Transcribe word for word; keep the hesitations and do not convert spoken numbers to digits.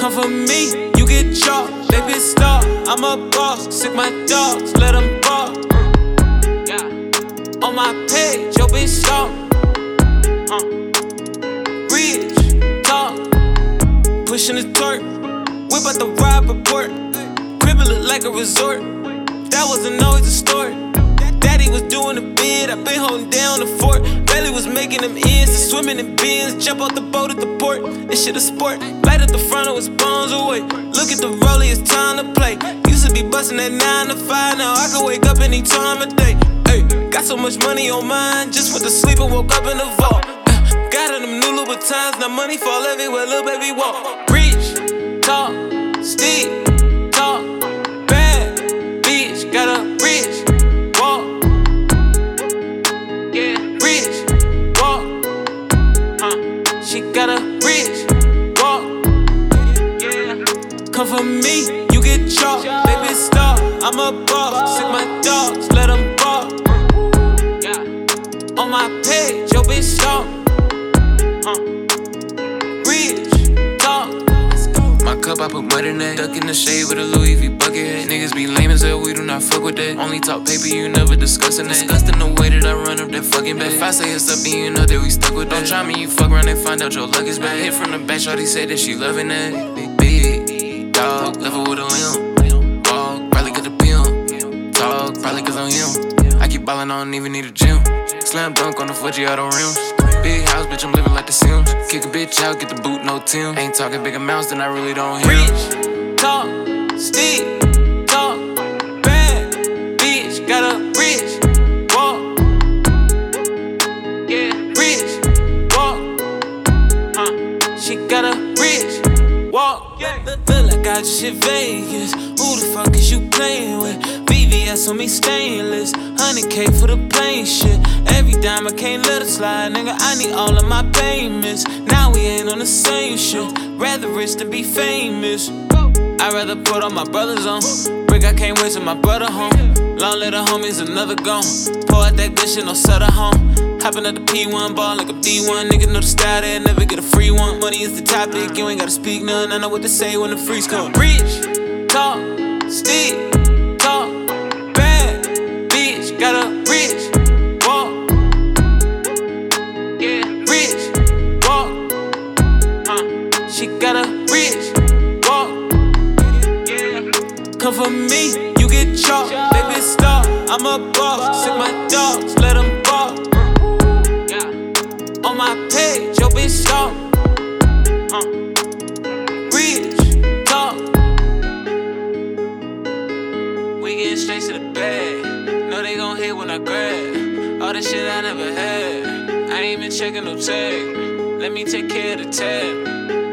Come for me, you get chopped. They pissed off, I'm a boss. Sick my dogs, let them bark. On my page, yo bitch stalk. uh. Rich, talk, pushing the torque. Whip out the ride report. Crib look like a resort. That wasn't always a story. Daddy was doing the bid, I been holding down the fort. Belly was making them ends, and swimming in bins. Jump off the boat at the port, this shit a sport. Light at the front, it was bombs away. Look at the rollie, it's time to play. Used to be bustin' at nine to five, now I can wake up any time of day. Ay, got so much money on mine, just went to sleep and woke up in the vault. Uh, got in them new Louboutins, now money fall everywhere, little baby walk. Reach, talk, steep, talk, bad, bitch, got a rich. She got a rich walk. Yeah. Come for me, you get chopped. Baby stop, I'm a boss. Sick my dogs, let them bark. On my page, yo bitch stop. uh. Rich talk. My cup, I put mud in that. Duck in the shade with a Louis V bucket head. Niggas be lame as hell, we do not fuck with that. Only talk paper, you never discussing that. Disgusting the way that I run up that fucking bag. If I say it's up, then you know that we stuck with that. Don't try me, you fuck around and find out your luck is bad. Hit from the back, shawty said that she loving that. Big dog, level with a limb. Walk, probably cause the pimp. Talk, probably cause I'm him. I keep ballin', I don't even need a gym. Slam dunk on the Fuji auto rims. Big house, bitch, I'm living like the Sims. Kick a bitch out, get the boot, no Tim. Ain't talking big amounts, then I really don't hear. Rich, talk, steep, talk, bad, bitch, got a rich walk. Yeah, rich walk. uh. She got a rich walk. Yeah. Look like I just hit Vegas. Who the fuck is you playing with? V V S on me stainless. one hundred K for the plane shit. Every dime I can't let it slide, nigga. I need all of my payments. Now we ain't on the same shit. Rather rich than be famous. I'd rather put all my brothers on. Brick, I can't wait till my brother home. Long little homies, another gone. Pour out that good shit, no set at home. Hopping at the P one ball like a D one. Nigga know the style there, never get a free one. Money is the topic, you ain't gotta speak none. I know what to say when the freeze come. Reach, talk, steep, talk, bad, bitch, got a rich walk. Yeah, rich walk. uh. She got a rich walk. Yeah. Come for me, you get chopped. Baby stop, I'm a boss. Sick my dogs, let them bark. On my page, yo bitch stop. uh. Rich talk. We getting straight to the bag. Know they gon' hit when I grab. All the shit I never had. I ain't even checking no tag. Let me take care of the tab.